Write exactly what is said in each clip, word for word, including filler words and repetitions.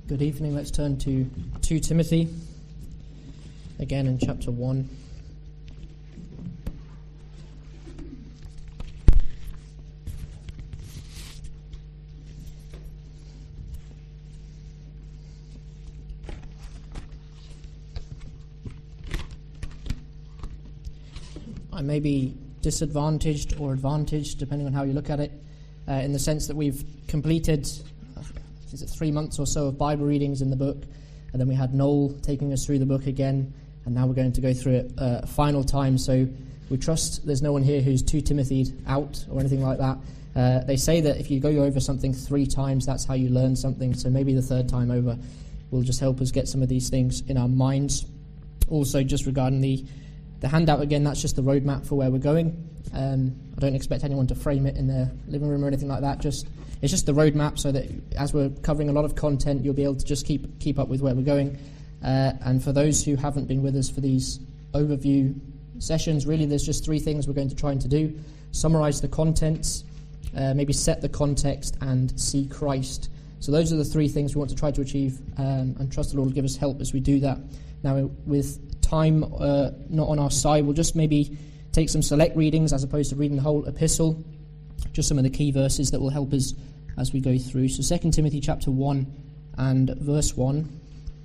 Good evening. Let's turn to Second Timothy, again in chapter one. I may be disadvantaged or advantaged, depending on how you look at it, uh, in the sense that we've completed is it three months or so of Bible readings in the book, and then we had Noel taking us through the book again, and now we're going to go through it uh, a final time. So we trust there's no one here who's too Timothy'd out or anything like that. Uh, they say that if you go over something three times, that's how you learn something. So maybe the third time over will just help us get some of these things in our minds. Also, just regarding the the handout again, that's just the roadmap for where we're going. Um, I don't expect anyone to frame it in their living room or anything like that. Just It's just the roadmap so that as we're covering a lot of content, you'll be able to just keep keep up with where we're going. Uh, and for those who haven't been with us for these overview sessions, really there's just three things we're going to try to do. Summarize the contents, uh, maybe set the context, and see Christ. So those are the three things we want to try to achieve, um, and trust the Lord will give us help as we do that. Now, with time uh, not on our side, we'll just maybe take some select readings as opposed to reading the whole epistle, just some of the key verses that will help us as we go through. So Second Timothy chapter one and verse one.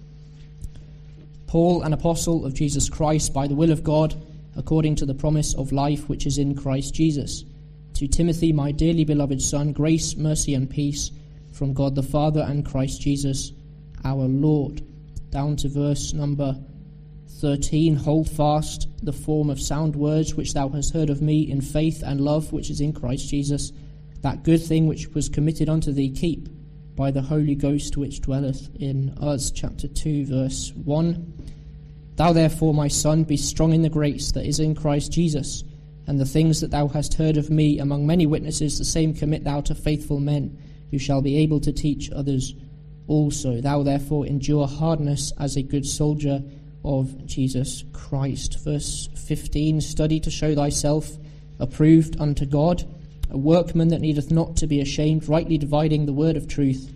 Paul, an apostle of Jesus Christ, by the will of God, according to the promise of life which is in Christ Jesus. To Timothy, my dearly beloved son, grace, mercy, and peace from God the Father and Christ Jesus our Lord. Down to verse number thirteen. Hold fast the form of sound words which thou hast heard of me in faith and love which is in Christ Jesus. That good thing which was committed unto thee keep by the Holy Ghost which dwelleth in us. Chapter two, verse one. Thou therefore, my son, be strong in the grace that is in Christ Jesus, and the things that thou hast heard of me among many witnesses, the same commit thou to faithful men, who shall be able to teach others also. Thou therefore endure hardness as a good soldier of Jesus Christ. Verse fifteen. Study to show thyself approved unto God, a workman that needeth not to be ashamed, rightly dividing the word of truth.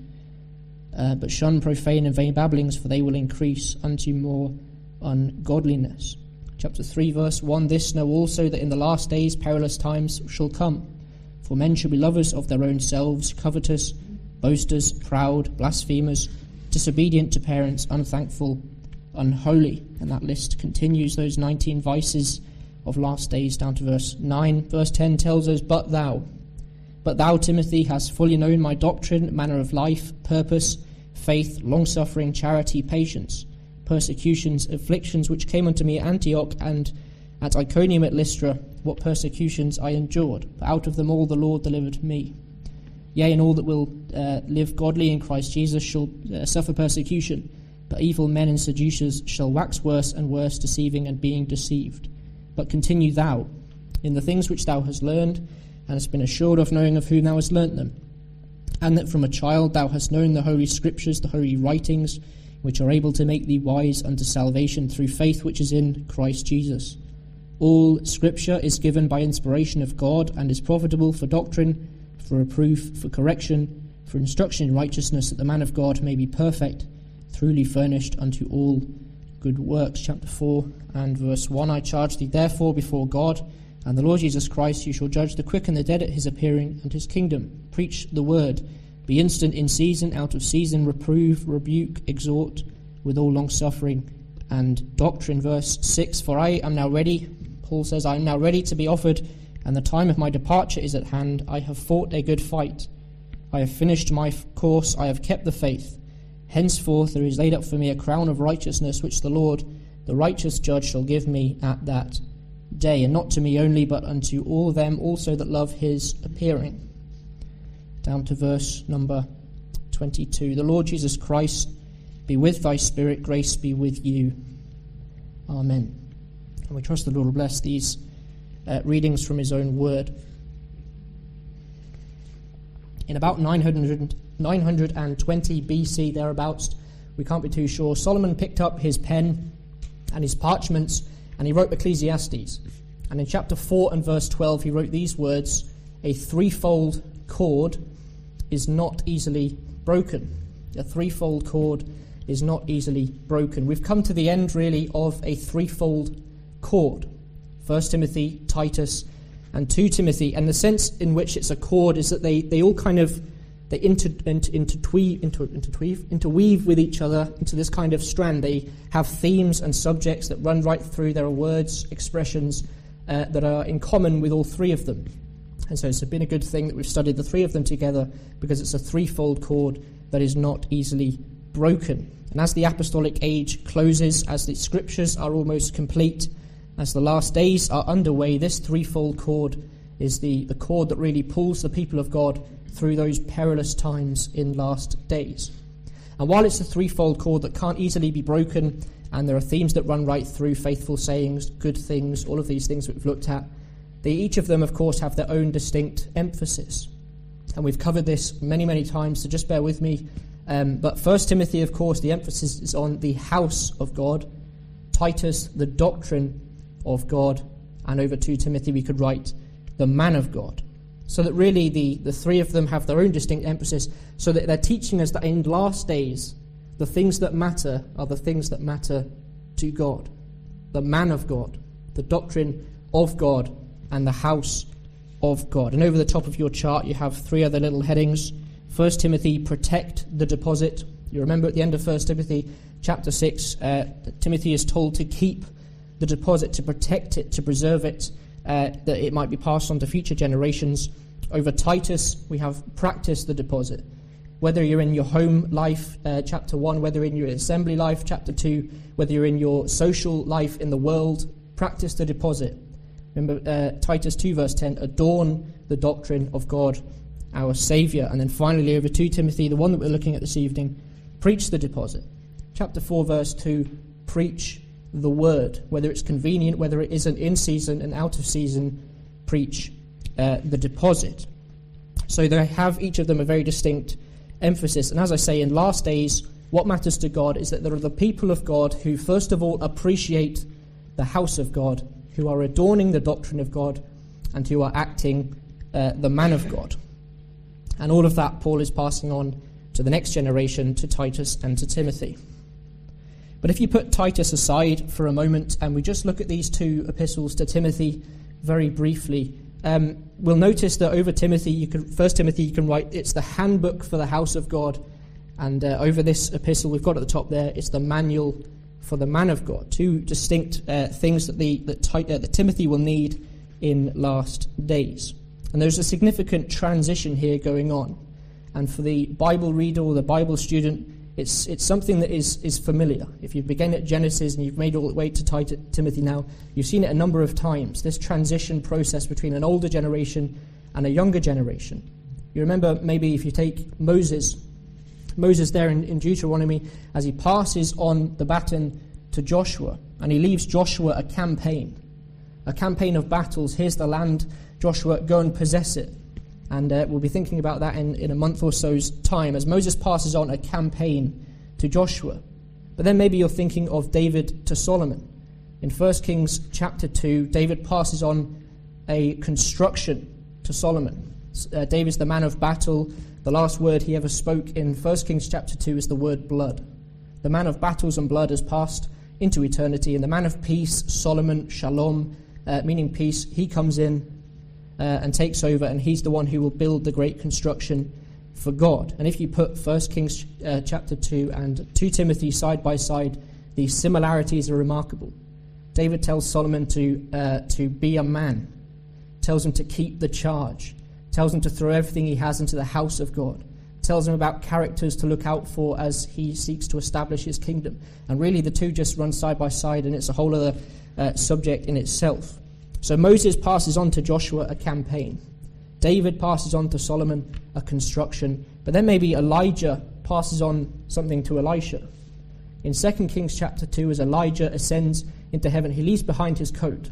Uh, but shun profane and vain babblings, for they will increase unto more ungodliness. Chapter three, verse one. This know also, that in the last days perilous times shall come. For men shall be lovers of their own selves, covetous, boasters, proud, blasphemers, disobedient to parents, unthankful, unholy. And that list continues, those nineteen vices of last days, down to verse nine. Verse ten tells us, But thou, but thou, Timothy, hast fully known my doctrine, manner of life, purpose, faith, long-suffering, charity, patience, persecutions, afflictions, which came unto me at Antioch and at Iconium at Lystra, what persecutions I endured. But out of them all the Lord delivered me. Yea, and all that will uh, live godly in Christ Jesus shall uh, suffer persecution. But evil men and seducers shall wax worse and worse, deceiving and being deceived. But continue thou in the things which thou hast learned, and hast been assured of, knowing of whom thou hast learnt them, and that from a child thou hast known the holy scriptures, the holy writings, which are able to make thee wise unto salvation through faith which is in Christ Jesus. All scripture is given by inspiration of God, and is profitable for doctrine, for reproof, for correction, for instruction in righteousness, that the man of God may be perfect, truly furnished unto all good works. Chapter four and verse one. I charge thee therefore before God and the Lord Jesus Christ, you shall judge the quick and the dead at his appearing and his kingdom. Preach the word. Be instant in season, out of season. Reprove, rebuke, exhort with all longsuffering and doctrine. Verse six. For I am now ready, Paul says, I am now ready to be offered, and the time of my departure is at hand. I have fought a good fight. I have finished my course. I have kept the faith. Henceforth there is laid up for me a crown of righteousness, which the Lord, the righteous judge, shall give me at that day, and not to me only, but unto all them also that love his appearing. Down to verse number twenty-two. The Lord Jesus Christ be with thy spirit, grace be with you. Amen. And we trust the Lord will bless these uh, readings from his own word. In about nine hundred, nine twenty B C, thereabouts, we can't be too sure, Solomon picked up his pen and his parchments, and he wrote Ecclesiastes. And in chapter four and verse twelve, he wrote these words, a threefold cord is not easily broken. A threefold cord is not easily broken. We've come to the end, really, of a threefold cord. First Timothy, Titus, and Second Timothy. And the sense in which it's a cord is that they, they all kind of they inter, inter, intertwee, inter, intertweve, interweave with each other into this kind of strand. They have themes and subjects that run right through. There are words, expressions uh, that are in common with all three of them. And so it's been a good thing that we've studied the three of them together, because it's a threefold cord that is not easily broken. And as the apostolic age closes, as the scriptures are almost complete, as the last days are underway, this threefold cord is the, the cord that really pulls the people of God through those perilous times in last days. And while it's a threefold cord that can't easily be broken, and there are themes that run right through, faithful sayings, good things, all of these things that we've looked at, they, each of them, of course, have their own distinct emphasis. And we've covered this many, many times, so just bear with me. Um, but First Timothy, of course, the emphasis is on the house of God. Titus, the doctrine of God. And over to Timothy, we could write the man of God. So that really the, the three of them have their own distinct emphasis, so that they're teaching us that in last days, the things that matter are the things that matter to God. The man of God, the doctrine of God, and the house of God. And over the top of your chart, you have three other little headings. First Timothy, protect the deposit. You remember at the end of First Timothy chapter six, uh, Timothy is told to keep the deposit, to protect it, to preserve it, uh, that it might be passed on to future generations. Over Titus, we have practice the deposit. Whether you're in your home life, uh, chapter one, whether in your assembly life, chapter two, whether you're in your social life in the world, practice the deposit. Remember uh, Titus two verse ten, adorn the doctrine of God, our Saviour. And then finally over to Timothy, the one that we're looking at this evening, preach the deposit. Chapter four verse two, preach the word. Whether it's convenient, whether it isn't, in season and out of season, preach uh, the deposit. So they have each of them a very distinct emphasis. And as I say, in last days, what matters to God is that there are the people of God who first of all appreciate the house of God, who are adorning the doctrine of God, and who are acting uh, the man of God. And all of that Paul is passing on to the next generation, to Titus and to Timothy. But if you put Titus aside for a moment and we just look at these two epistles to Timothy very briefly, um, we'll notice that over Timothy, you can, First Timothy, you can write, it's the handbook for the house of God. And uh, over this epistle we've got at the top there, it's the manual for the man of God. Two distinct uh, things that, the, that, Ti- uh, that Timothy will need in last days. And there's a significant transition here going on. And for the Bible reader or the Bible student, it's it's something that is, is familiar. If you begin at Genesis and you've made all the way to Titus, Timothy now, you've seen it a number of times, this transition process between an older generation and a younger generation. You remember maybe if you take Moses, Moses there in, in Deuteronomy, as he passes on the baton to Joshua, and he leaves Joshua a campaign, a campaign of battles. Here's the land, Joshua, go and possess it. And uh, we'll be thinking about that in, in a month or so's time, as Moses passes on a campaign to Joshua. But then maybe you're thinking of David to Solomon. In First Kings chapter two, David passes on a construction to Solomon. Uh, David's the man of battle. The last word he ever spoke in First Kings chapter two is the word blood. The man of battles and blood has passed into eternity. And the man of peace, Solomon, shalom, uh, meaning peace, he comes in Uh, and takes over, and he's the one who will build the great construction for God. And if you put First Kings uh, chapter two and Second Timothy side by side, the similarities are remarkable. David tells Solomon to uh, to be a man, tells him to keep the charge, tells him to throw everything he has into the house of God, tells him about characters to look out for as he seeks to establish his kingdom. And really the two just run side by side, and it's a whole other uh, subject in itself. So Moses passes on to Joshua a campaign. David passes on to Solomon a construction. But then maybe Elijah passes on something to Elisha. In Second Kings chapter two, as Elijah ascends into heaven, he leaves behind his coat.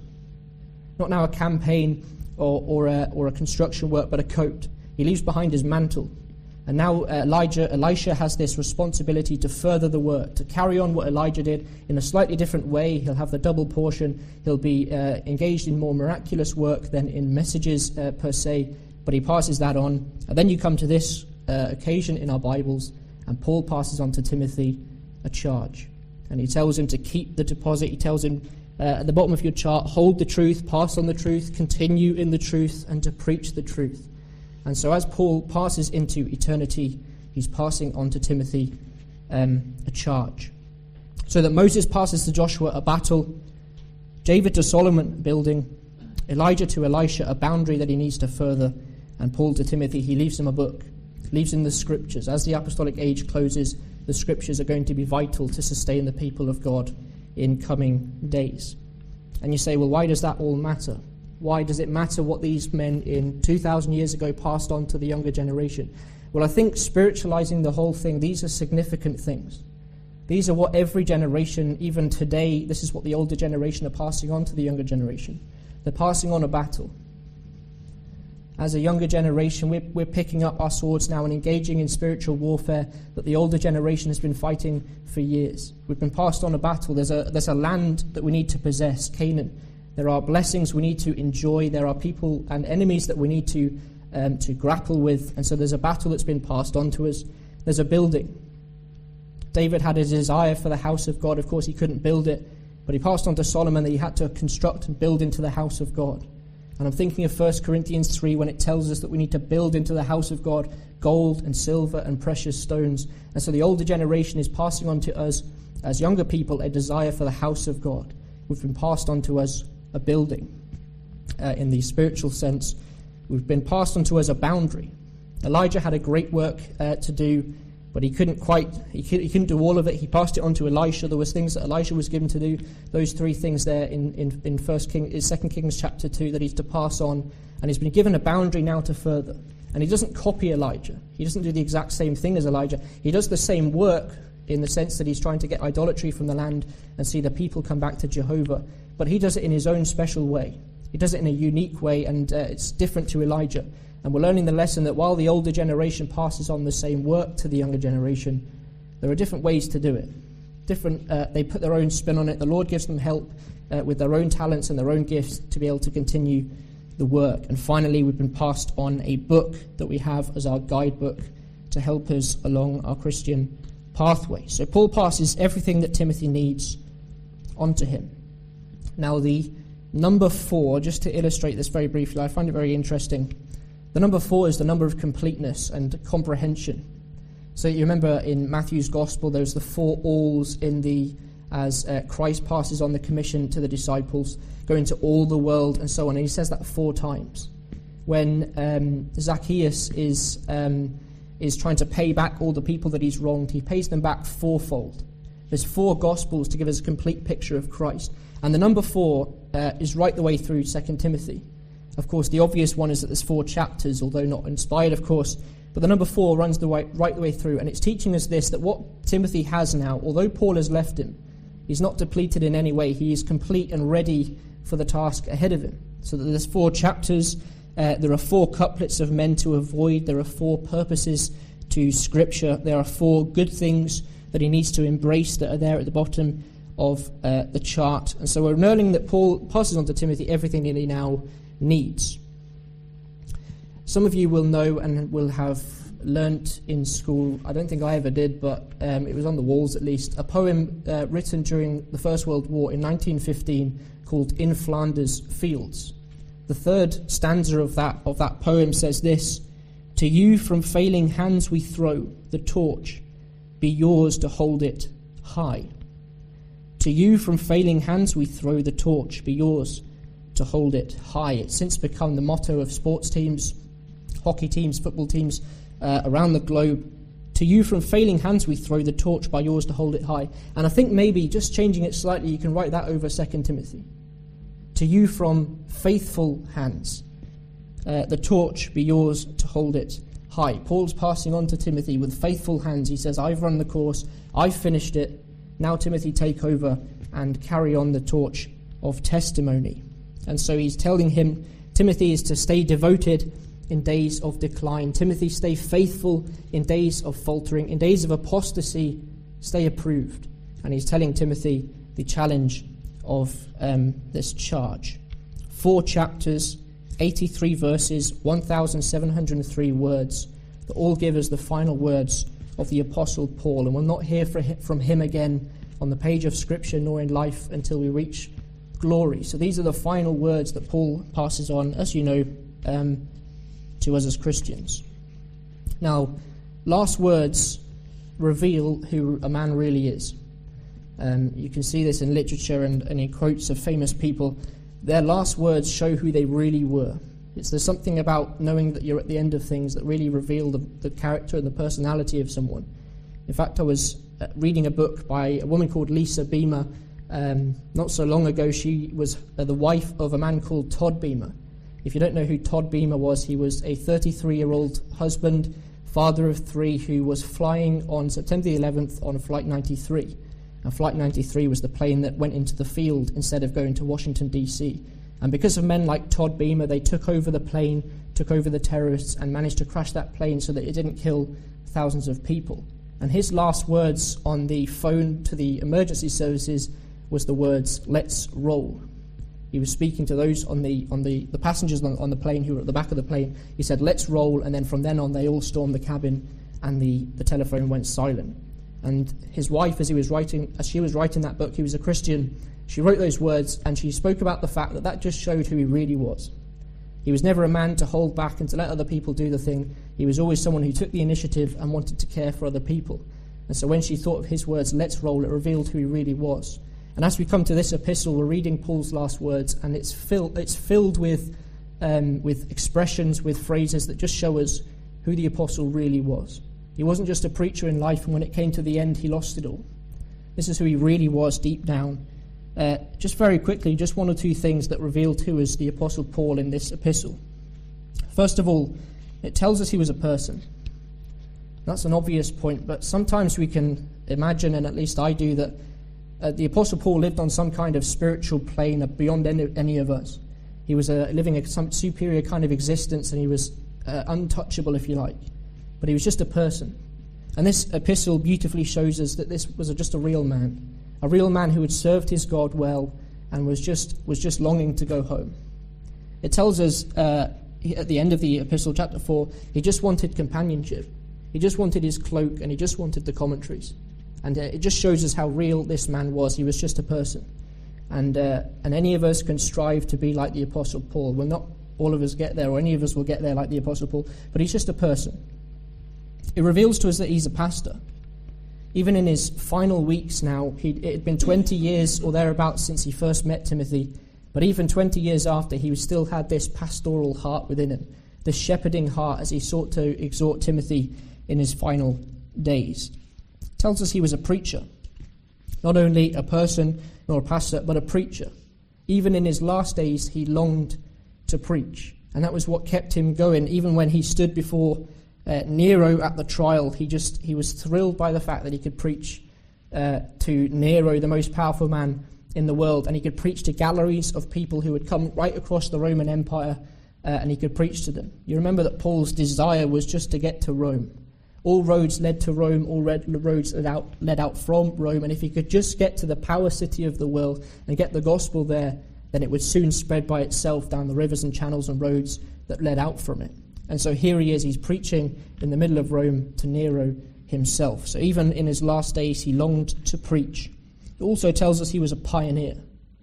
Not now a campaign or, or, a, or a construction work, but a coat. He leaves behind his mantle. And now uh, Elijah, Elisha has this responsibility to further the work, to carry on what Elijah did in a slightly different way. He'll have the double portion. He'll be uh, engaged in more miraculous work than in messages uh, per se, but he passes that on. And then you come to this uh, occasion in our Bibles, And Paul passes on to Timothy a charge. And he tells him to keep the deposit. He tells him uh, at the bottom of your chart, hold the truth, pass on the truth, continue in the truth, and to preach the truth. And so as Paul passes into eternity, he's passing on to Timothy um, a charge. So that Moses passes to Joshua a battle, David to Solomon building, Elijah to Elisha a boundary that he needs to further, and Paul to Timothy, he leaves him a book, leaves him the scriptures. As the apostolic age closes, the scriptures are going to be vital to sustain the people of God in coming days. And you say, well, why does that all matter? Why does it matter what these men in two thousand years ago passed on to the younger generation? Well, I think spiritualizing the whole thing, these are significant things. These are what every generation, even today, this is what the older generation are passing on to the younger generation. They're passing on a battle. As a younger generation, we're, we're picking up our swords now and engaging in spiritual warfare that the older generation has been fighting for years. We've been passed on a battle. There's a, there's a land that we need to possess, Canaan. There are blessings we need to enjoy. There are people and enemies that we need to, um, to grapple with. And so there's a battle that's been passed on to us. There's a building. David had a desire for the house of God. Of course, he couldn't build it, but he passed on to Solomon that he had to construct and build into the house of God. And I'm thinking of First Corinthians three when it tells us that we need to build into the house of God gold and silver and precious stones. And so the older generation is passing on to us as younger people a desire for the house of God. We've been passed on to us a building uh, in the spiritual sense. We've been passed on to us a boundary. Elijah had a great work uh, to do, but he couldn't quite, he, could, he couldn't do all of it. He passed it on to Elisha. There was things that Elisha was given to do. Those three things there in, in, in First King, Second Kings chapter two that he's to pass on. And he's been given a boundary now to further. And he doesn't copy Elijah. He doesn't do the exact same thing as Elijah. He does the same work in the sense that he's trying to get idolatry from the land and see the people come back to Jehovah. But he does it in his own special way. He does it in a unique way, and uh, it's different to Elijah. And we're learning the lesson that while the older generation passes on the same work to the younger generation, there are different ways to do it. Different, uh, they put their own spin on it. The Lord gives them help uh, with their own talents and their own gifts to be able to continue the work. And finally, we've been passed on a book that we have as our guidebook to help us along our Christian pathway. So Paul passes everything that Timothy needs onto him. Now, the number four, just to illustrate this very briefly, I find it very interesting. The number four is the number of completeness and comprehension. So you remember in Matthew's Gospel, there's the four alls in the, as uh, Christ passes on the commission to the disciples, go into all the world and so on. And he says that four times. When um, Zacchaeus is um, is trying to pay back all the people that he's wronged, he pays them back fourfold. There's four Gospels to give us a complete picture of Christ. And the number four uh, is right the way through Second Timothy. Of course, the obvious one is that there's four chapters, although not inspired, of course. But the number four runs the way, right the way through, and it's teaching us this, that what Timothy has now, although Paul has left him, he's not depleted in any way. He is complete and ready for the task ahead of him. So that there's four chapters, uh, there are four couplets of men to avoid, there are four purposes to Scripture, there are four good things that he needs to embrace that are there at the bottom of uh, the chart. And so we're learning that Paul passes on to Timothy everything that he now needs. Some of you will know and will have learnt in school, I don't think I ever did, but um, it was on the walls at least, a poem uh, written during the First World War in nineteen fifteen called In Flanders Fields. The third stanza of that of that poem says this: "To you from failing hands we throw the torch, be yours to hold it high." To you from failing hands we throw the torch, be yours to hold it high. It's since become the motto of sports teams, hockey teams, football teams uh, around the globe. To you from failing hands we throw the torch, by yours to hold it high. And I think maybe just changing it slightly, you can write that over Second Timothy. To you from faithful hands, uh, the torch be yours to hold it high. Paul's passing on to Timothy with faithful hands. He says, I've run the course, I've finished it. Now, Timothy, take over and carry on the torch of testimony. And so he's telling him, Timothy is to stay devoted in days of decline. Timothy, stay faithful in days of faltering. In days of apostasy, stay approved. And he's telling Timothy the challenge of um, this charge. Four chapters, eighty-three verses, one thousand seven hundred three words that all give us the final words of the Apostle Paul, and we'll not hear from him again on the page of Scripture nor in life until we reach glory. So these are the final words that Paul passes on, as you know, um, to us as Christians. Now, last words reveal who a man really is. Um, you can see this in literature and, and in quotes of famous people. Their last words show who they really were. It's there's something about knowing that you're at the end of things that really reveal the, the character and the personality of someone. In fact, I was uh, reading a book by a woman called Lisa Beamer. Um, not so long ago, she was uh, the wife of a man called Todd Beamer. If you don't know who Todd Beamer was, he was a thirty-three-year-old husband, father of three, who was flying on September the eleventh on Flight ninety-three. And Flight ninety-three was the plane that went into the field instead of going to Washington, D C And because of men like Todd Beamer, they took over the plane, took over the terrorists, and managed to crash that plane so that it didn't kill thousands of people. And his last words on the phone to the emergency services was the words, "Let's roll." He was speaking to those on the on the, the passengers on, on the plane who were at the back of the plane. He said, "Let's roll," and then from then on they all stormed the cabin and the, the telephone went silent. And his wife, as he was writing, as she was writing that book, he was a Christian, she wrote those words and she spoke about the fact that that just showed who he really was. He was never a man to hold back and to let other people do the thing. He was always someone who took the initiative and wanted to care for other people. And so when she thought of his words, "Let's roll," it revealed who he really was. And as we come to this epistle, we're reading Paul's last words, and it's filled it's filled with um, with expressions, with phrases that just show us who the apostle really was. He wasn't just a preacher in life, and when it came to the end, he lost it all. This is who he really was deep down. Uh, just very quickly, just one or two things that reveal to us the apostle Paul in this epistle. First of all, it tells us he was a person. That's an obvious point, but sometimes we can imagine, and at least I do, that uh, the apostle Paul lived on some kind of spiritual plane beyond any, any of us. He was uh, living a some superior kind of existence, and he was uh, untouchable, if you like. But he was just a person. And this epistle beautifully shows us that this was a, just a real man, a real man who had served his God well and was just was just longing to go home. It tells us uh, at the end of the epistle, chapter four, he just wanted companionship. He just wanted his cloak, and he just wanted the commentaries. And uh, it just shows us how real this man was. He was just a person. And uh, and any of us can strive to be like the Apostle Paul. Well, not all of us get there, or any of us will get there like the Apostle Paul, but he's just a person. It reveals to us that he's a pastor. Even in his final weeks now, he'd, it had been twenty years or thereabouts since he first met Timothy, but even twenty years after, he still had this pastoral heart within him, this shepherding heart as he sought to exhort Timothy in his final days. It tells us he was a preacher, not only a person nor a pastor, but a preacher. Even in his last days, he longed to preach, and that was what kept him going. Even when he stood before uh, Nero at the trial, he just he was thrilled by the fact that he could preach uh, to Nero, the most powerful man in the world, and he could preach to galleries of people who had come right across the Roman Empire, uh, and he could preach to them. You remember that Paul's desire was just to get to Rome. All roads led to Rome, all roads led out, led out from Rome, and if he could just get to the power city of the world and get the gospel there, then it would soon spread by itself down the rivers and channels and roads that led out from it. And so here he is, he's preaching in the middle of Rome to Nero himself. So even in his last days, he longed to preach. It also tells us he was a pioneer.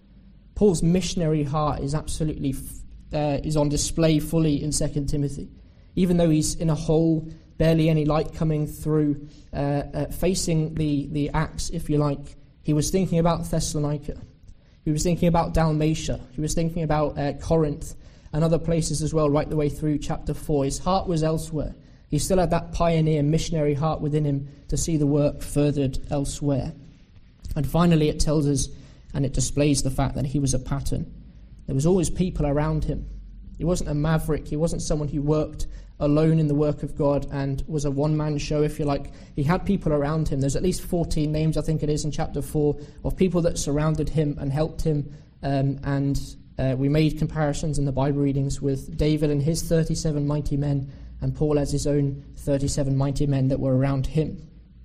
Paul's missionary heart is absolutely uh, is on display fully in Second Timothy. Even though he's in a hole, barely any light coming through, uh, uh, facing the, the axe, if you like, he was thinking about Thessalonica. He was thinking about Dalmatia. He was thinking about uh, Corinth and other places as well, right the way through chapter four. His heart was elsewhere. He still had that pioneer missionary heart within him to see the work furthered elsewhere. And finally it tells us, and it displays the fact that he was a pattern. There was always people around him. He wasn't a maverick. He wasn't someone who worked alone in the work of God and was a one-man show, if you like. He had people around him. There's at least fourteen names, I think it is, in chapter four, of people that surrounded him and helped him. Um, and uh, we made comparisons in the Bible readings with David and his thirty-seven mighty men, and Paul has his own thirty-seven mighty men that were around him,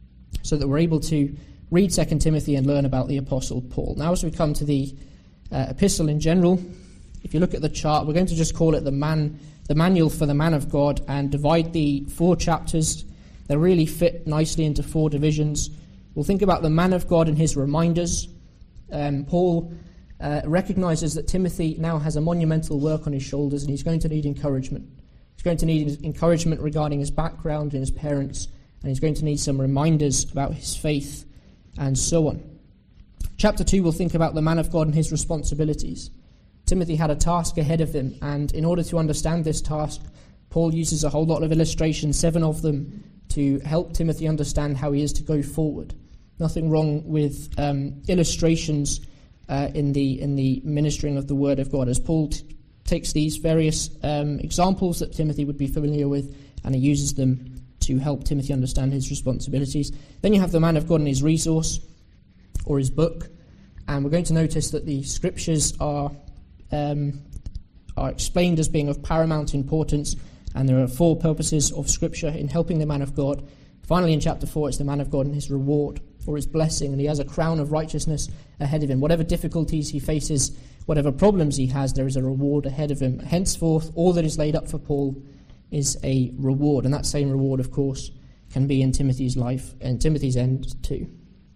so that we're able to read Second Timothy and learn about the Apostle Paul. Now, as we come to the uh, epistle in general, if you look at the chart, we're going to just call it the man, the manual for the man of God, and divide the four chapters They really fit nicely into four divisions. We'll think about the man of God and his reminders. Um, Paul uh, recognizes that Timothy now has a monumental work on his shoulders, and he's going to need encouragement. He's going to need encouragement regarding his background and his parents, and he's going to need some reminders about his faith, and so on. Chapter two, we'll think about the man of God and his responsibilities. Timothy had a task ahead of him, and in order to understand this task, Paul uses a whole lot of illustrations, seven of them, to help Timothy understand how he is to go forward. Nothing wrong with um, illustrations uh, in the in the ministering of the Word of God, as Paul t- takes these various um, examples that Timothy would be familiar with, and he uses them to help Timothy understand his responsibilities. Then you have the man of God and his resource, or his book, and we're going to notice that the scriptures are um, are explained as being of paramount importance, and there are four purposes of Scripture in helping the man of God. Finally, in chapter four, it's the man of God and his reward, or his blessing, and he has a crown of righteousness ahead of him. Whatever difficulties he faces, whatever problems he has, there is a reward ahead of him. Henceforth, all that is laid up for Paul is a reward, and that same reward, of course, can be in Timothy's life, and Timothy's end too.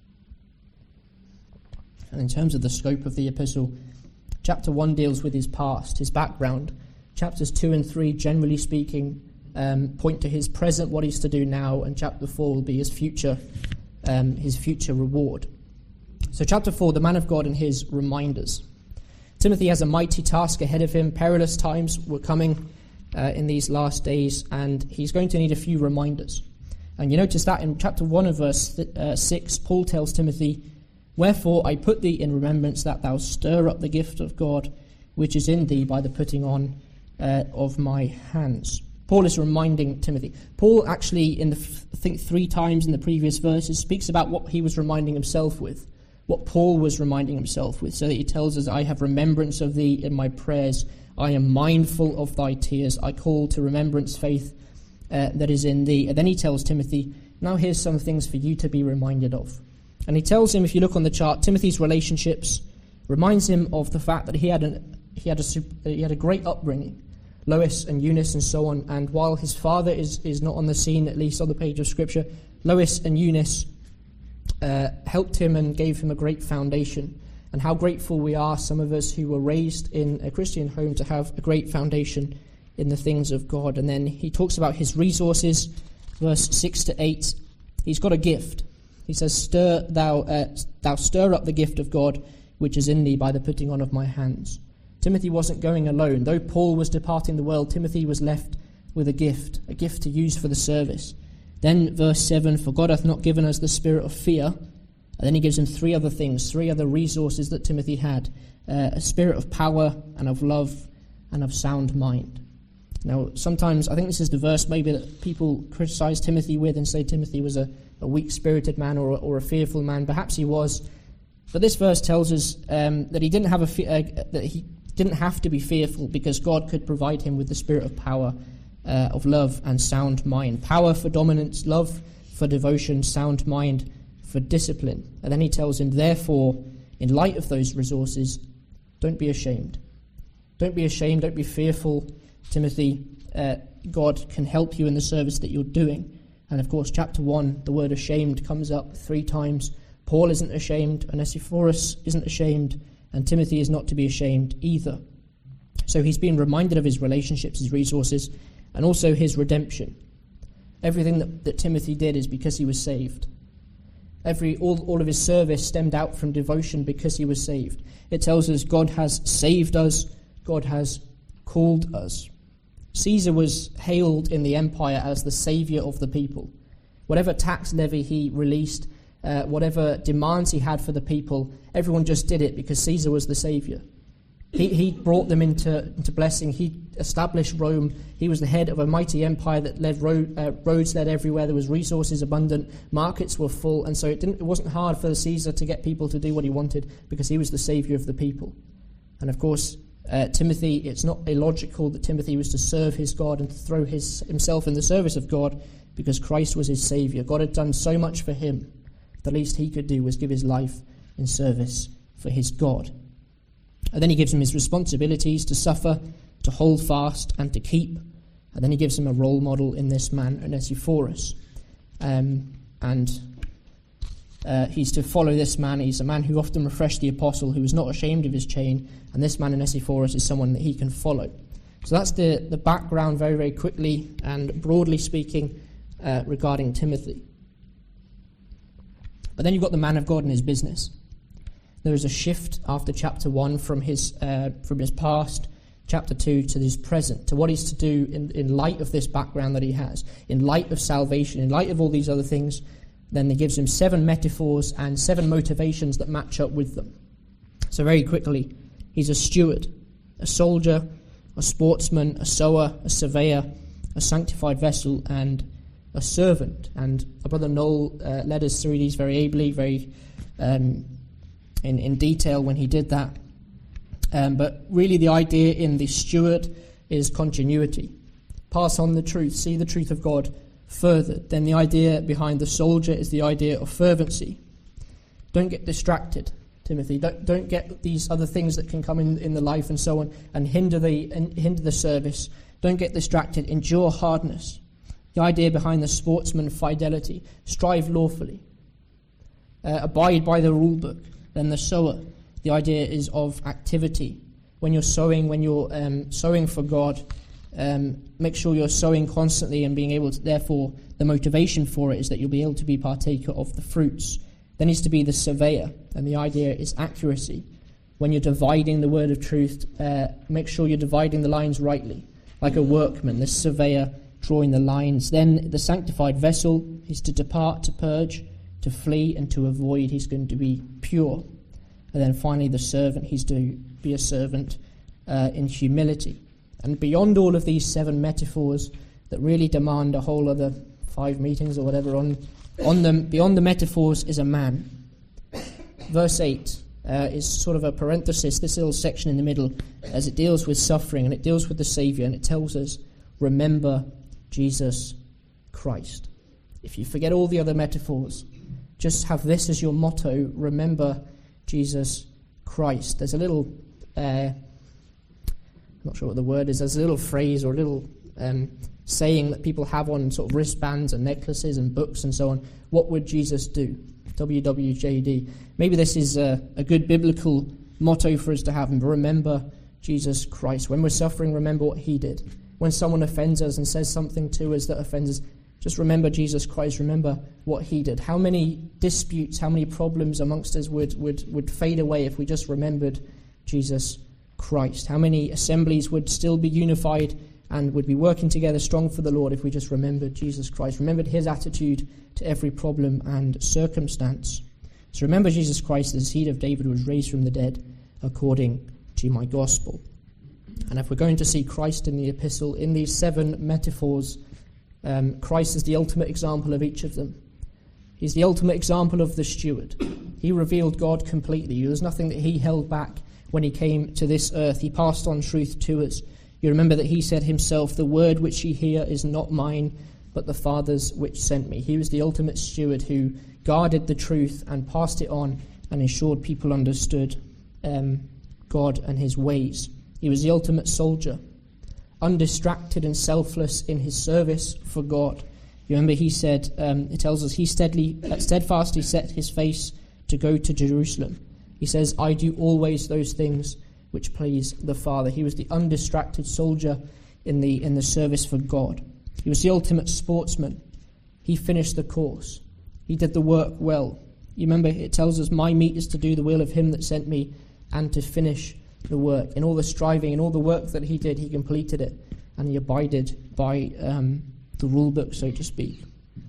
And in terms of the scope of the epistle, chapter one deals with his past, his background. Chapters two and three, generally speaking, um, point to his present, what he's to do now, and chapter four will be his future, um, his future reward. So chapter four, the man of God and his reminders. Timothy has a mighty task ahead of him. Perilous times were coming uh, in these last days, and he's going to need a few reminders. And you notice that in chapter one of verse th- uh, six, Paul tells Timothy, "Wherefore I put thee in remembrance that thou stir up the gift of God, which is in thee by the putting on uh, of my hands." Paul is reminding Timothy. Paul actually, in the f- I think three times in the previous verses, speaks about what he was reminding himself with, what Paul was reminding himself with, so that he tells us, "I have remembrance of thee in my prayers. I am mindful of thy tears. I call to remembrance faith uh, that is in thee." And then he tells Timothy, "Now here's some things for you to be reminded of." And he tells him, if you look on the chart, Timothy's relationships, reminds him of the fact that he had a he had a super, he had a great upbringing, Lois and Eunice and so on. And while his father is is not on the scene, at least on the page of Scripture, Lois and Eunice uh, helped him and gave him a great foundation. And how grateful we are, some of us who were raised in a Christian home, to have a great foundation in the things of God. And then he talks about his resources, verse six to eight. He's got a gift. He says, "Stir thou, uh, thou stir up the gift of God, which is in thee by the putting on of my hands." Timothy wasn't going alone. Though Paul was departing the world, Timothy was left with a gift, a gift to use for the service. Then verse seven, "For God hath not given us the spirit of fear." And then he gives him three other things, three other resources that Timothy had. Uh, a spirit of power and of love and of sound mind. Now, sometimes, I think this is the verse maybe that people criticize Timothy with and say Timothy was a, a weak-spirited man or, or a fearful man. Perhaps he was. But this verse tells us um, that he didn't have a fe- uh, that he didn't have to be fearful, because God could provide him with the spirit of power, uh, of love and sound mind. Power for dominance, love for devotion, sound mind for discipline. And then he tells him, therefore, in light of those resources, don't be ashamed. Don't be ashamed, don't be fearful, Timothy. Uh, God can help you in the service that you're doing. And of course, chapter one, the word ashamed comes up three times. Paul isn't ashamed, Onesiphorus isn't ashamed, and Timothy is not to be ashamed either. So he's been reminded of his relationships, his resources, and also his redemption. Everything that, that Timothy did is because he was saved. Every all, all of his service stemmed out from devotion because he was saved. It tells us God has saved us, God has called us. Caesar was hailed in the empire as the saviour of the people. Whatever tax levy he released, uh, whatever demands he had for the people, everyone just did it because Caesar was the saviour. He, he brought them into, into blessing. He established Rome. He was the head of a mighty empire that led road, uh, roads led everywhere. There was resources abundant. Markets were full. And so it, didn't, it wasn't hard for Caesar to get people to do what he wanted because he was the saviour of the people. And of course, uh, Timothy, it's not illogical that Timothy was to serve his God and to throw his, himself in the service of God because Christ was his saviour. God had done so much for him. The least he could do was give his life in service for his God. And then he gives him his responsibilities to suffer, to hold fast, and to keep. And then he gives him a role model in this man, Onesiphorus. um, and uh, he's to follow this man. He's a man who often refreshed the apostle, who was not ashamed of his chain, and this man Onesiphorus is someone that he can follow. So that's the, the background very, very quickly and broadly speaking uh, regarding Timothy. But then you've got the man of God and his business. There is a shift after chapter one from his uh, from his past, chapter two, to his present, to what he's to do in, in light of this background that he has, in light of salvation, in light of all these other things. Then he gives him seven metaphors and seven motivations that match up with them. So very quickly, he's a steward, a soldier, a sportsman, a sower, a surveyor, a sanctified vessel, and a servant. And our brother Noel uh, led us through these very ably, very um, in, in detail when he did that. Um, but really the idea in the steward is continuity. Pass on the truth, see the truth of God furthered. Then the idea behind the soldier is the idea of fervency. Don't get distracted, Timothy. Don't, don't get these other things that can come in, in the life and so on and hinder the and hinder the service. Don't get distracted. Endure hardness. The idea behind the sportsman, fidelity. Strive lawfully. Uh, abide by the rule book. Then the sower. The idea is of activity. When you're sowing, when you're um, sowing for God, um, make sure you're sowing constantly and being able to, therefore, the motivation for it is that you'll be able to be partaker of the fruits. There needs to be the surveyor, and the idea is accuracy. When you're dividing the word of truth, uh, make sure you're dividing the lines rightly, like a workman, the surveyor drawing the lines. Then the sanctified vessel is to depart, to purge, to flee, and to avoid. He's going to be pure. And then finally the servant, he's to be a servant uh, in humility. And beyond all of these seven metaphors that really demand a whole other five meetings or whatever on, on them, beyond the metaphors is a man. Verse eight uh, is sort of a parenthesis, this little section in the middle, as it deals with suffering and it deals with the Saviour, and it tells us, remember Jesus Christ. If you forget all the other metaphors, just have this as your motto, remember Jesus Christ. There's a little, uh, I'm not sure what the word is, there's a little phrase or a little um, saying that people have on sort of wristbands and necklaces and books and so on. What would Jesus do? W W J D. Maybe this is a, a good biblical motto for us to have. Remember Jesus Christ. When we're suffering, remember what he did. When someone offends us and says something to us that offends us, just remember Jesus Christ. Remember what he did. How many disputes, how many problems amongst us would, would, would fade away if we just remembered Jesus Christ? How many assemblies would still be unified and would be working together strong for the Lord if we just remembered Jesus Christ, remembered his attitude to every problem and circumstance? So remember Jesus Christ, the seed of David, was raised from the dead according to my gospel. And if we're going to see Christ in the epistle, in these seven metaphors, um, Christ is the ultimate example of each of them. He's the ultimate example of the steward. He revealed God completely. There was nothing that he held back when he came to this earth. He passed on truth to us. You remember that he said himself, the word which ye hear is not mine, but the Father's which sent me. He was the ultimate steward who guarded the truth and passed it on and ensured people understood um, God and his ways. He was the ultimate soldier, undistracted and selfless in his service for God. You remember he said, um, it tells us, he steadily, steadfastly set his face to go to Jerusalem. He says, I do always those things which please the Father. He was the undistracted soldier in the in the service for God. He was the ultimate sportsman. He finished the course. He did the work well. You remember it tells us, my meat is to do the will of him that sent me and to finish the work. In all the striving and all the work that he did, he completed it, and he abided by um, the rule book, so to speak.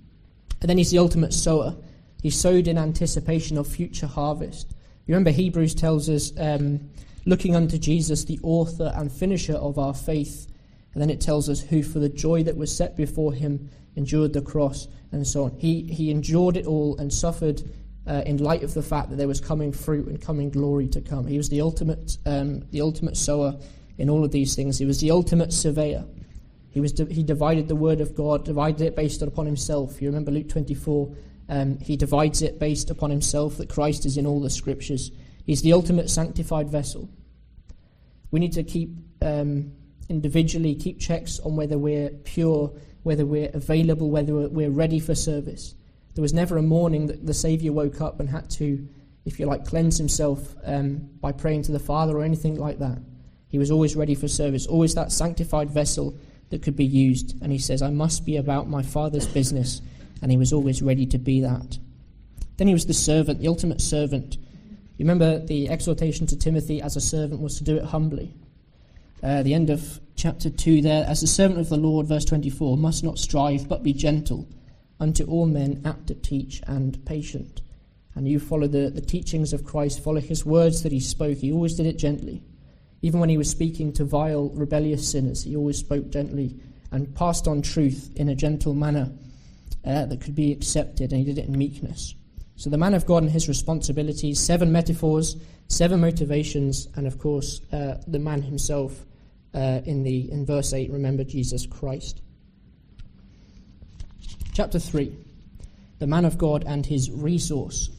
And then he's the ultimate sower. He sowed in anticipation of future harvest. You remember Hebrews tells us, um, looking unto Jesus, the author and finisher of our faith. And then it tells us who, for the joy that was set before him, endured the cross, and so on. He he endured it all and suffered uh, in light of the fact that there was coming fruit and coming glory to come. He was the ultimate um, the ultimate sower in all of these things. He was the ultimate surveyor. He was di- he divided the word of God, divided it based upon himself. You remember Luke twenty-four. Um, he divides it based upon himself, that Christ is in all the scriptures. He's the ultimate sanctified vessel. We need to keep um, individually, keep checks on whether we're pure, whether we're available, whether we're ready for service. There was never a morning that the Saviour woke up and had to, if you like, cleanse himself um, by praying to the Father or anything like that. He was always ready for service, always that sanctified vessel that could be used. And he says, I must be about my Father's business. And he was always ready to be that. Then he was the servant, the ultimate servant. You remember the exhortation to Timothy as a servant was to do it humbly. Uh, the end of chapter two there, as the servant of the Lord, verse twenty-four, must not strive, but be gentle unto all men, apt to teach and patient. And you follow the, the teachings of Christ, follow his words that he spoke. He always did it gently. Even when he was speaking to vile, rebellious sinners, he always spoke gently and passed on truth in a gentle manner uh, that could be accepted, and he did it in meekness. So the man of God and his responsibilities, seven metaphors, seven motivations, and of course uh, the man himself uh, in the in verse eight, remember Jesus Christ. Chapter three, the man of God and his resource.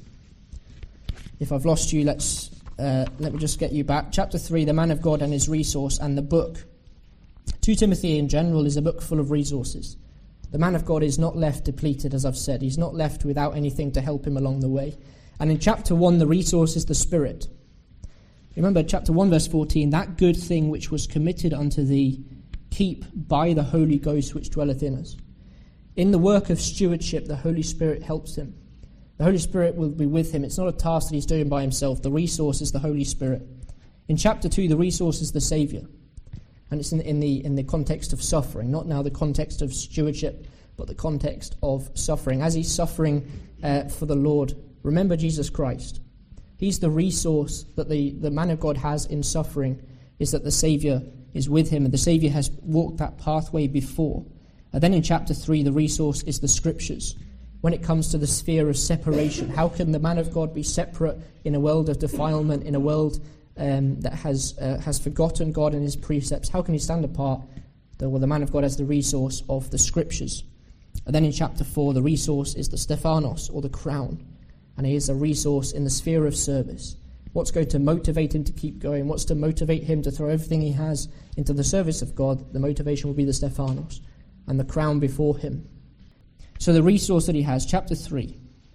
If I've lost you, let's uh, let me just get you back. Chapter three, the man of God and his resource, and the book. Second Timothy in general is a book full of resources. The man of God is not left depleted, as I've said. He's not left without anything to help him along the way. And in chapter one, the resource is the Spirit. Remember, chapter one, verse fourteen, that good thing which was committed unto thee, keep by the Holy Ghost which dwelleth in us. In the work of stewardship, the Holy Spirit helps him. The Holy Spirit will be with him. It's not a task that he's doing by himself. The resource is the Holy Spirit. In chapter two, the resource is the Saviour. And it's in, in the in the context of suffering, not now the context of stewardship, but the context of suffering. As he's suffering uh, for the Lord, remember Jesus Christ. He's the resource that the, the man of God has in suffering, is that the Saviour is with him, and the Saviour has walked that pathway before. And then in chapter three, the resource is the Scriptures. When it comes to the sphere of separation, how can the man of God be separate in a world of defilement, in a world Um, that has uh, has forgotten God and his precepts? How can he stand apart? Well, the man of God has the resource of the Scriptures. And then in chapter four, the resource is the Stephanos, or the crown. And he is a resource in the sphere of service. What's going to motivate him to keep going? What's to motivate him to throw everything he has into the service of God? The motivation will be the Stephanos and the crown before him. So the resource that he has, chapter three.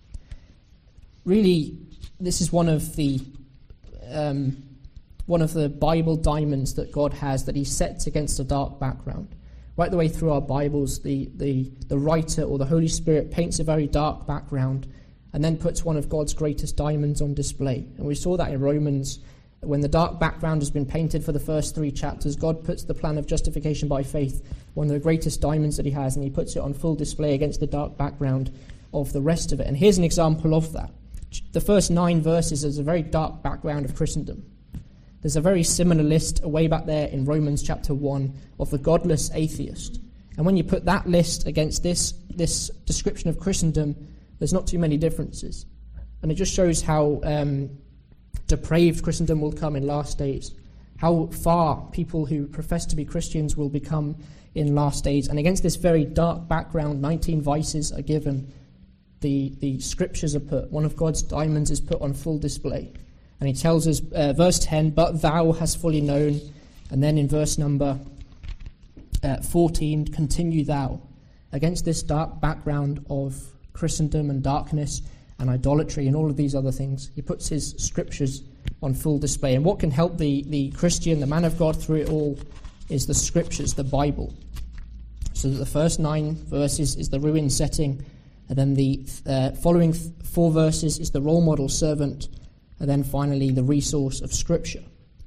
Really, this is one of the... Um, one of the Bible diamonds that God has, that he sets against a dark background. Right the way through our Bibles, the, the, the writer or the Holy Spirit paints a very dark background and then puts one of God's greatest diamonds on display. And we saw that in Romans, when the dark background has been painted for the first three chapters, God puts the plan of justification by faith, one of the greatest diamonds that he has, and he puts it on full display against the dark background of the rest of it. And here's an example of that. The first nine verses is a very dark background of Christendom. There's a very similar list way back there in Romans chapter one of the godless atheist. And when you put that list against this, this description of Christendom, there's not too many differences. And it just shows how um, depraved Christendom will come in last days, how far people who profess to be Christians will become in last days. And against this very dark background, nineteen vices are given. The, the scriptures are put, one of God's diamonds is put on full display. And he tells us, uh, verse ten, but thou hast fully known. And then in verse number uh, fourteen, continue thou. Against this dark background of Christendom and darkness and idolatry and all of these other things, he puts his scriptures on full display. And what can help the, the Christian, the man of God through it all, is the scriptures, the Bible. So that the first nine verses is the ruin setting, and then the uh, following th- four verses is the role model servant, and then finally the resource of Scripture.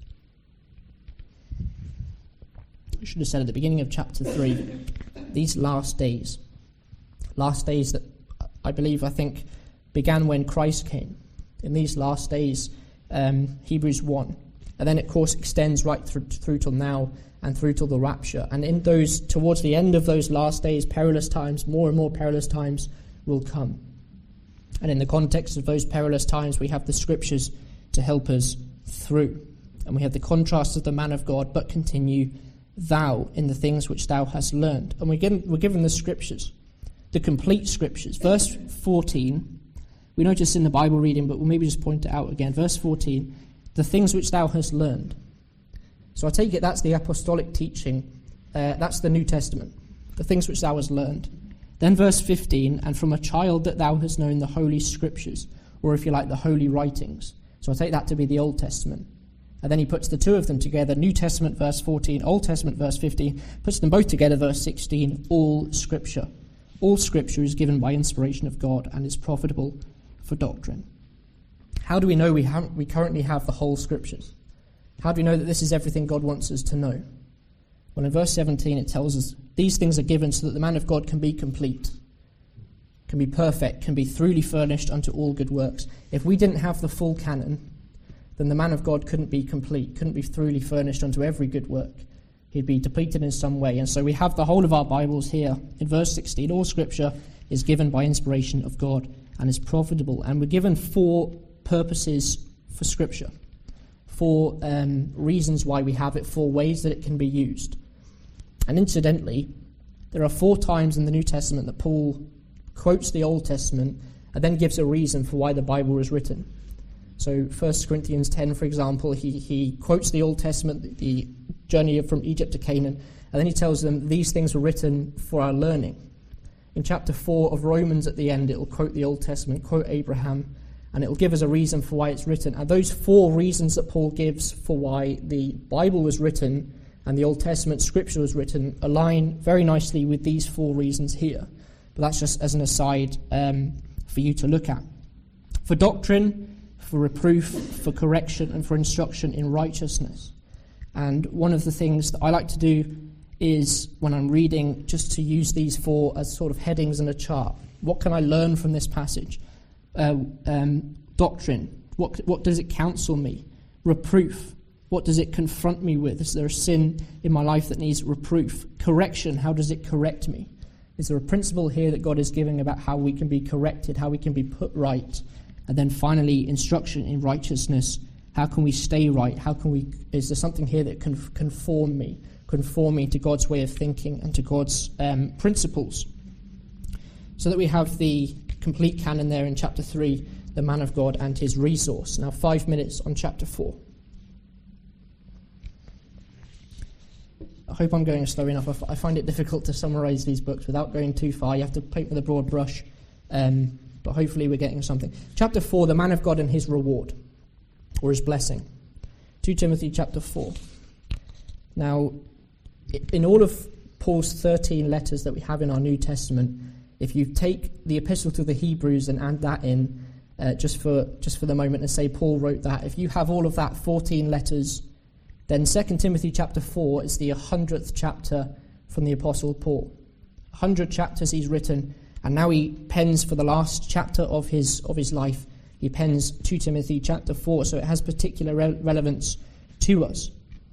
I should have said at the beginning of chapter three, these last days, last days that I believe, I think, began when Christ came. In these last days, um, Hebrews one, and then it, of course, extends right through, through till now and through till the rapture. And in those, towards the end of those last days, perilous times, more and more perilous times will come. And in the context of those perilous times, we have the Scriptures to help us through. And we have the contrast of the man of God, but continue thou in the things which thou hast learned. And we're given, we're given the Scriptures, the complete Scriptures. Verse fourteen, we notice in the Bible reading, but we'll maybe just point it out again. Verse fourteen, the things which thou hast learned. So I take it that's the apostolic teaching. Uh, that's the New Testament, the things which thou hast learned. Then verse fifteen, and from a child that thou hast known the holy scriptures, or if you like, the holy writings. So I take that to be the Old Testament. And then he puts the two of them together, New Testament verse fourteen, Old Testament verse fifteen, puts them both together, verse sixteen, all scripture. All scripture is given by inspiration of God and is profitable for doctrine. How do we know we haven't, we currently have the whole scriptures? How do we know that this is everything God wants us to know? Well, in verse seventeen it tells us, these things are given so that the man of God can be complete, can be perfect, can be thoroughly furnished unto all good works. If we didn't have the full canon, then the man of God couldn't be complete, couldn't be thoroughly furnished unto every good work. He'd be depleted in some way. And so we have the whole of our Bibles here. In verse sixteen, all scripture is given by inspiration of God and is profitable. And we're given four purposes for scripture, four um, reasons why we have it, four ways that it can be used. And incidentally, there are four times in the New Testament that Paul quotes the Old Testament and then gives a reason for why the Bible was written. So First Corinthians ten, for example, he, he quotes the Old Testament, the journey from Egypt to Canaan, and then he tells them these things were written for our learning. In chapter four of Romans at the end, it will quote the Old Testament, quote Abraham, and it will give us a reason for why it's written. And those four reasons that Paul gives for why the Bible was written and the Old Testament scripture was written align very nicely with these four reasons here. But that's just as an aside um, for you to look at. For doctrine, for reproof, for correction, and for instruction in righteousness. And one of the things that I like to do is, when I'm reading, just to use these four as sort of headings in a chart. What can I learn from this passage? Uh, um, doctrine. What, what does it counsel me? Reproof. What does it confront me with? Is there a sin in my life that needs reproof? Correction. How does it correct me? Is there a principle here that God is giving about how we can be corrected, how we can be put right? And then finally, instruction in righteousness. How can we stay right? How can we? Is there something here that can conform me, conform me to God's way of thinking and to God's um, principles? So that we have the complete canon there in chapter three, the man of God and his resource. Now, five minutes on chapter four. I hope I'm going slow enough. I, f- I find it difficult to summarize these books without going too far. You have to paint with a broad brush, um, but hopefully we're getting something. Chapter four, the man of God and his reward, or his blessing. Second Timothy chapter four. Now, in all of Paul's thirteen letters that we have in our New Testament, if you take the epistle to the Hebrews and add that in, uh, just for just for the moment, and say Paul wrote that, if you have all of that, fourteen letters, then Second Timothy chapter four is the hundredth chapter from the Apostle Paul. one hundred chapters he's written, and now he pens for the last chapter of his of his life. He pens Second Timothy chapter four, so it has particular re- relevance to us.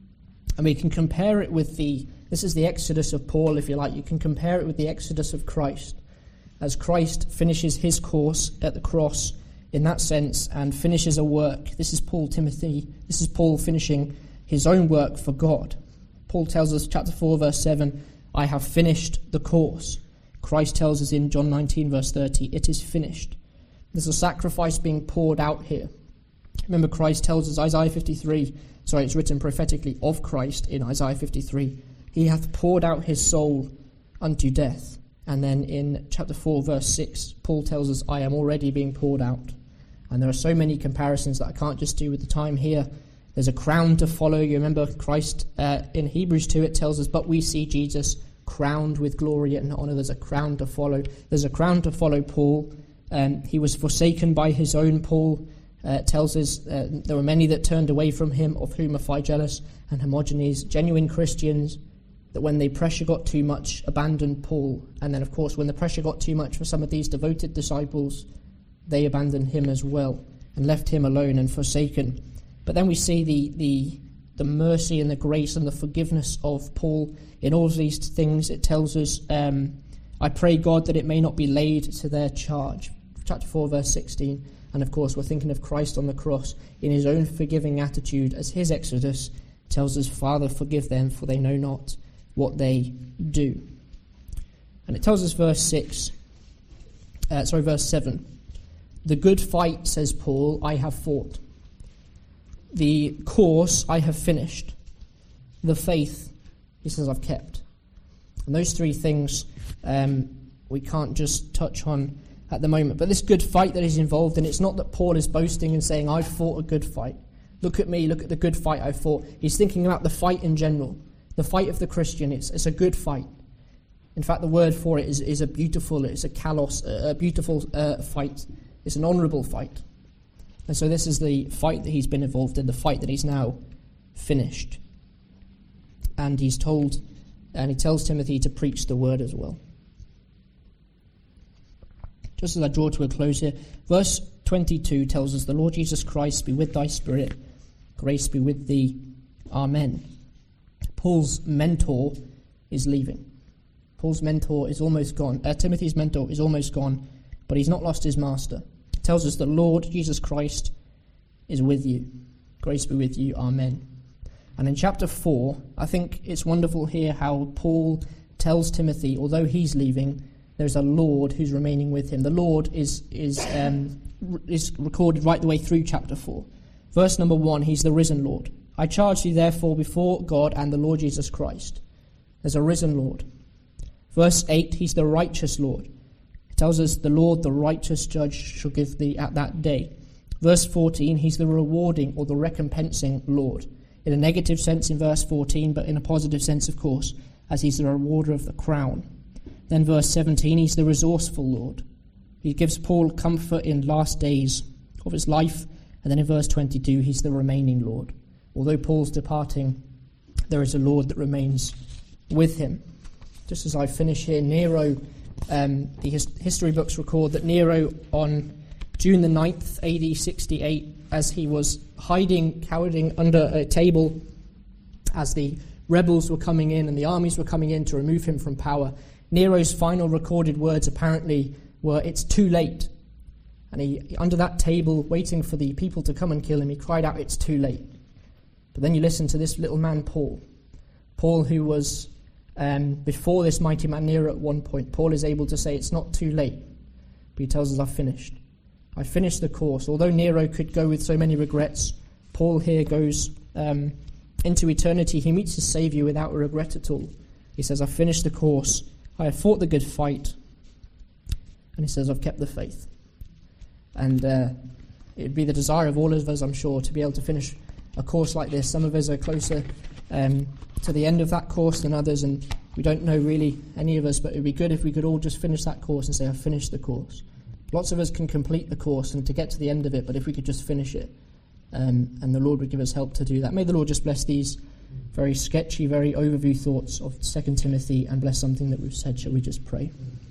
And we can compare it with the, this is the Exodus of Paul, if you like. You can compare it with the Exodus of Christ. As Christ finishes his course at the cross in that sense and finishes a work. This is Paul Timothy, this is Paul finishing his own work for God. Paul tells us, chapter four, verse seven, I have finished the course. Christ tells us in John nineteen, verse thirty, it is finished. There's a sacrifice being poured out here. Remember, Christ tells us, Isaiah fifty-three, sorry, it's written prophetically of Christ in Isaiah fifty-three, he hath poured out his soul unto death. And then in chapter four, verse six, Paul tells us, I am already being poured out. And there are so many comparisons that I can't just do with the time here. There's a crown to follow. You remember Christ uh, in Hebrews two, it tells us, but we see Jesus crowned with glory and honor. There's a crown to follow. There's a crown to follow Paul. Um, he was forsaken by his own. Paul uh, tells us uh, there were many that turned away from him, of whom are Phygelus and Hermogenes, genuine Christians, that when the pressure got too much, abandoned Paul. And then, of course, when the pressure got too much for some of these devoted disciples, they abandoned him as well and left him alone and forsaken. But then we see the, the the mercy and the grace and the forgiveness of Paul in all of these things. It tells us, um, I pray God that it may not be laid to their charge. Chapter four, verse sixteen. And of course, we're thinking of Christ on the cross in his own forgiving attitude as his exodus tells us, Father, forgive them, for they know not what they do. And it tells us, verse six, uh, sorry, verse seven. The good fight, says Paul, I have fought. The course I have finished. the faith, he says, I've kept. And those three things um, we can't just touch on at the moment. But this good fight that he's involved in, it's not that Paul is boasting and saying, I've fought a good fight. Look at me, look at the good fight I've fought. He's thinking about the fight in general, the fight of the Christian. It's, it's a good fight. In fact, the word for it is, is a beautiful, it's a kalos, a beautiful uh, fight. It's an honourable fight. And so this is the fight that he's been involved in, the fight that he's now finished. And he's told, and he tells Timothy to preach the word as well. Just as I draw to a close here, verse twenty-two tells us, the Lord Jesus Christ be with thy spirit, grace be with thee, amen. Paul's mentor is leaving. Paul's mentor is almost gone. Uh, Timothy's mentor is almost gone, but he's not lost his master. It tells us the Lord Jesus Christ is with you. Grace be with you, amen. And in chapter four, I think it's wonderful here how Paul tells Timothy, although he's leaving, there's a Lord who's remaining with him. The Lord is is um, is recorded right the way through chapter four. Verse number one, he's the risen Lord. I charge thee therefore before God and the Lord Jesus Christ. There's a risen Lord. Verse eight, he's the righteous Lord. It tells us the Lord, the righteous judge, shall give thee at that day. Verse fourteen, he's the rewarding or the recompensing Lord. In a negative sense in verse fourteen, but in a positive sense, of course, as he's the rewarder of the crown. Then verse seventeen, he's the resourceful Lord. He gives Paul comfort in last days of his life. And then in verse twenty-two, he's the remaining Lord. Although Paul's departing, there is a Lord that remains with him. Just as I finish here, Nero, um, the his, history books record that Nero on June the ninth, A D sixty-eight, as he was hiding, cowering under a table as the rebels were coming in and the armies were coming in to remove him from power, Nero's final recorded words apparently were, "It's too late." And he, under that table, waiting for the people to come and kill him, he cried out, "It's too late." But then you listen to this little man, Paul. Paul, who was um, before this mighty man Nero at one point, Paul is able to say, it's not too late. But he tells us, I've finished. I finished the course. Although Nero could go with so many regrets, Paul here goes um, into eternity. He meets his Saviour without a regret at all. He says, I've finished the course. I have fought the good fight. And he says, I've kept the faith. And uh, it would be the desire of all of us, I'm sure, to be able to finish a course like this. Some of us are closer um, to the end of that course than others, and we don't know really any of us, but it would be good if we could all just finish that course and say, I've finished the course. Lots of us can complete the course and to get to the end of it, but if we could just finish it, um, and the Lord would give us help to do that. May the Lord just bless these very sketchy, very overview thoughts of Second Timothy and bless something that we've said. Shall we just pray?